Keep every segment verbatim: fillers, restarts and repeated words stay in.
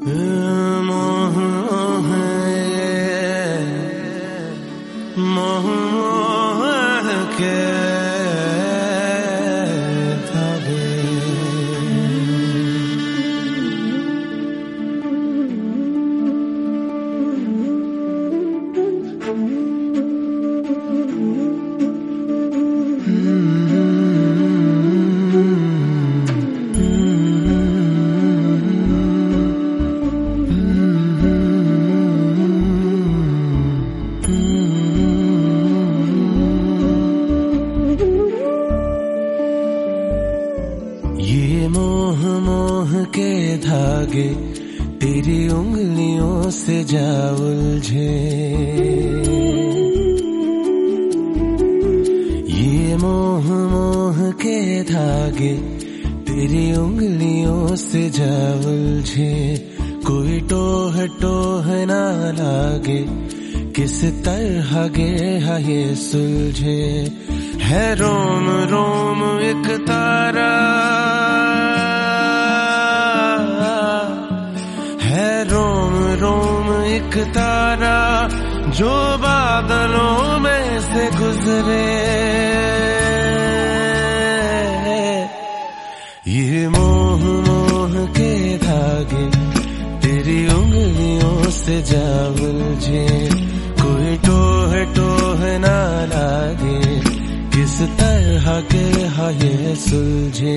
मोह मोह मोह के धागे। ये मोह मोह के धागे तेरी उंगलियों से जा उलझे। ये मोह मोह के धागे तेरी उंगलियों से जा उलझे। कोई टोह टोह ना लागे, किस तरह गे ये सुलझे। है रोम रोम एक तारा, है रोम रोम एक तारा जो बादलों में से गुजरे। ये मोह मोह के धागे तेरी उंगलियों से जा उलझे। कोई टोह टोह ना लागे, किस तरह के ये सुलझे।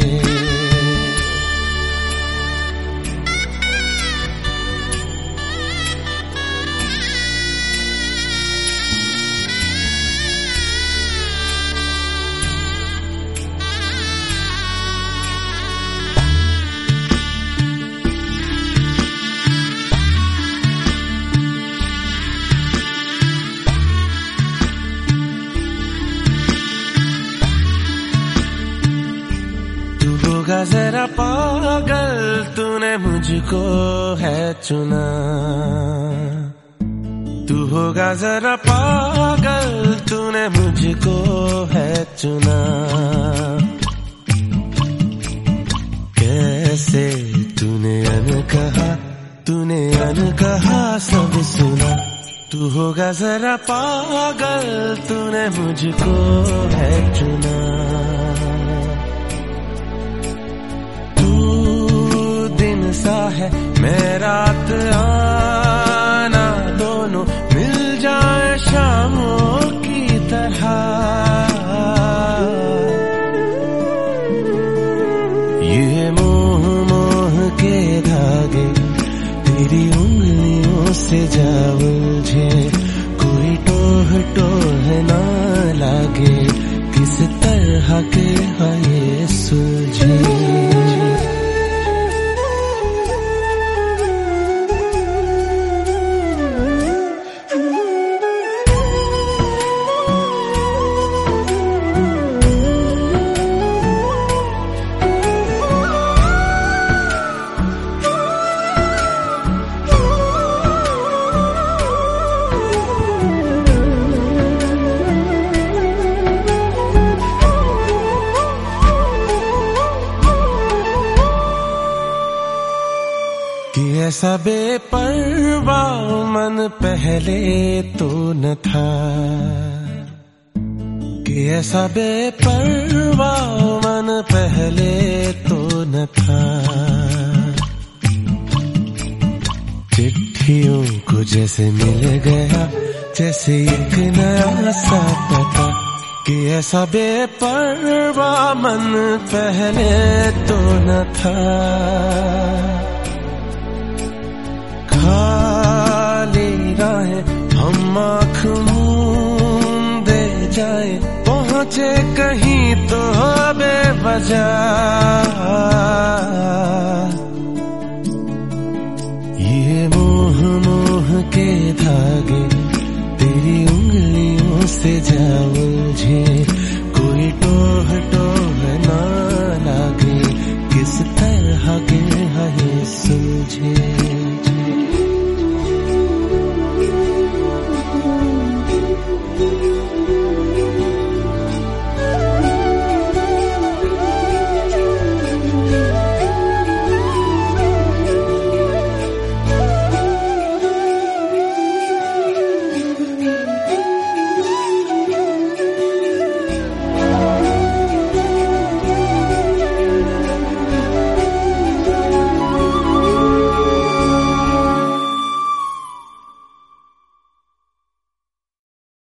होगा जरा पागल तूने मुझको है चुना। तू होगा जरा पागल तूने मुझको है चुना। कैसे तूने अनकहा, तूने अनकहा सब सुना। तू होगा जरा पागल तूने मुझको है चुना। सा है मैं रात आना, दोनों मिल जाए शामों की तरह। ये मोह मोह के धागे तेरी उंगलियों से जा उलझे। कोई टोह टोह ना लागे, किस तरह के ये सुलझे। कि ऐसा बेपरवाह मन पहले तो न था। कि ऐसा बेपरवाह मन पहले तो न था। चिट्ठियों को जैसे मिल गया जैसे एक नया सा पता। कि ऐसा बेपरवाह मन पहले तो न था। खाली राहें हम आँख मूंदे जाए, पहुँचे कहीं तो बेवजह। ये मोह मोह के धागे तेरी उंगलियों से जा उलझे। कोई टोह टोह ना लागे, किस तरह के ये सुलझे।